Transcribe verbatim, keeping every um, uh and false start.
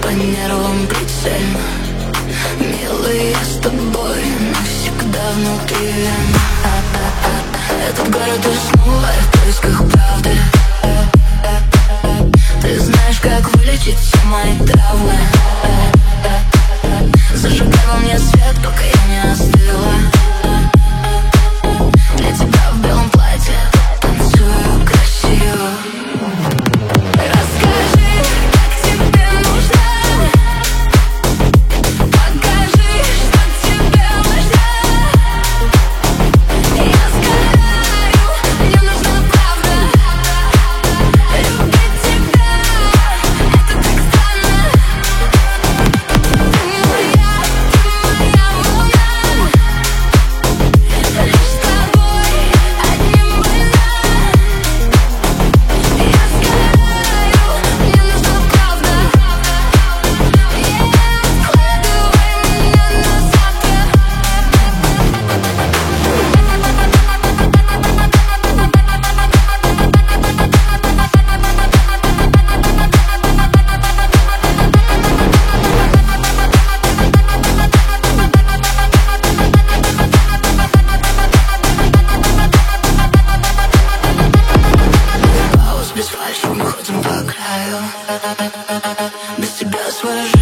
по нервам прицельно. Милый, я с тобой навсегда внутри. Этот город уснул, а я в поисках правды. Ты знаешь, как вылечить все мои травмы. Зажигай во мне свет, пока я не остыла. Для тебя в белом платье танцую красиво. Расскажи, как тебе нужно. Покажи, что тебе важно. Я сгораю, мне нужна правда. Любить тебя, это так странно. Ты моя, ты моя волна. Лишь с тобой одним больна. Я сгораю, мне нужна правда. Я откладывай меня на завтра. Пауз без фальши, мы ходим по краю. Без тебя свою жизнь